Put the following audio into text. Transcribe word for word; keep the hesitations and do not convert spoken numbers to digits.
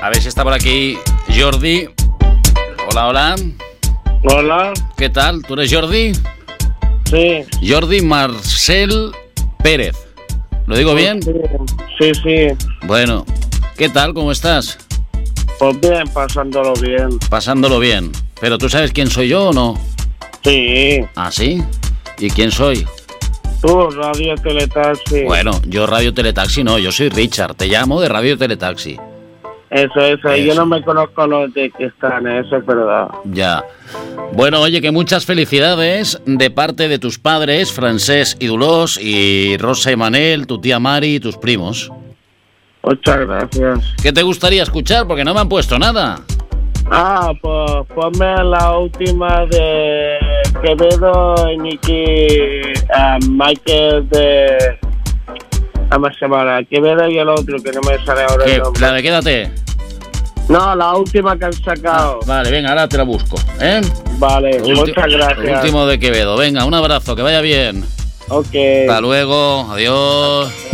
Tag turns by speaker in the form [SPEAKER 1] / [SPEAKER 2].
[SPEAKER 1] A ver si está por aquí Jordi. Hola, hola.
[SPEAKER 2] Hola.
[SPEAKER 1] ¿Qué tal? ¿Tú eres Jordi?
[SPEAKER 2] Sí.
[SPEAKER 1] Jordi Marcel Pérez. ¿Lo digo bien?
[SPEAKER 2] Sí, sí.
[SPEAKER 1] Bueno, ¿qué tal? ¿Cómo estás?
[SPEAKER 2] Pues bien, pasándolo bien.
[SPEAKER 1] Pasándolo bien. ¿Pero tú sabes quién soy yo o no?
[SPEAKER 2] Sí.
[SPEAKER 1] ¿Ah, sí? ¿Y quién soy?
[SPEAKER 2] Tú, Radio Teletaxi.
[SPEAKER 1] Bueno, yo Radio Teletaxi no, yo soy Richard. Te llamo de Radio Teletaxi.
[SPEAKER 2] Eso, eso,
[SPEAKER 1] Eso.
[SPEAKER 2] yo no me conozco los de que están, eso es verdad.
[SPEAKER 1] Ya. Bueno, oye, que muchas felicidades de parte de tus padres, Francesc y Dolors, y Rosa y Manel, tu tía Mari y tus primos.
[SPEAKER 2] Muchas gracias.
[SPEAKER 1] ¿Qué te gustaría escuchar? Porque no me han puesto nada.
[SPEAKER 2] Ah, pues ponme la última de Quevedo y Nicky, uh, Michael de... ¿Cómo se llama? Quevedo y el otro, que no me sale ahora
[SPEAKER 1] ¿Qué?
[SPEAKER 2] el nombre.
[SPEAKER 1] ¿La de quédate?
[SPEAKER 2] No, la última que han sacado.
[SPEAKER 1] Ah, vale, venga, ahora te la busco, ¿eh?
[SPEAKER 2] Vale,
[SPEAKER 1] Ulti-
[SPEAKER 2] muchas gracias.
[SPEAKER 1] El último de Quevedo. Venga, un abrazo, que vaya bien.
[SPEAKER 2] Ok.
[SPEAKER 1] Hasta luego, adiós.